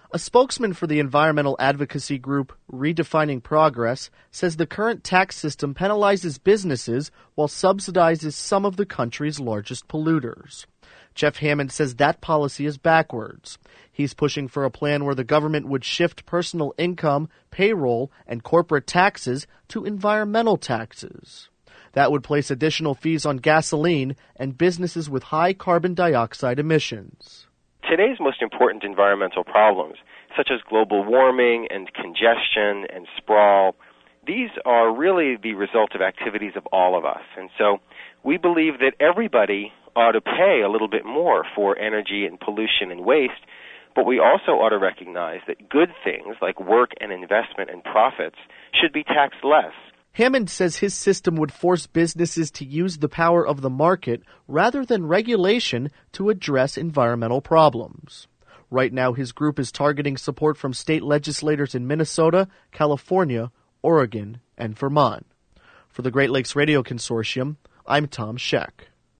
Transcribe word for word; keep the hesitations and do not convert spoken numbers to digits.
A spokesman for the environmental advocacy group Redefining Progress says the current tax system penalizes businesses while subsidizes some of the country's largest polluters. Jeff Hammond says that policy is backwards. He's pushing for a plan where the government would shift personal income, payroll, and corporate taxes to environmental taxes. That would place additional fees on gasoline and businesses with high carbon dioxide emissions. Today's most important environmental problems, such as global warming and congestion and sprawl, these are really the result of activities of all of us. And so we believe that everybody ought to pay a little bit more for energy and pollution and waste, but we also ought to recognize that good things like work and investment and profits should be taxed less. Hammond says his system would force businesses to use the power of the market rather than regulation to address environmental problems. Right now, his group is targeting support from state legislators in Minnesota, California, Oregon, and Vermont. For the Great Lakes Radio Consortium, I'm Tom Scheck.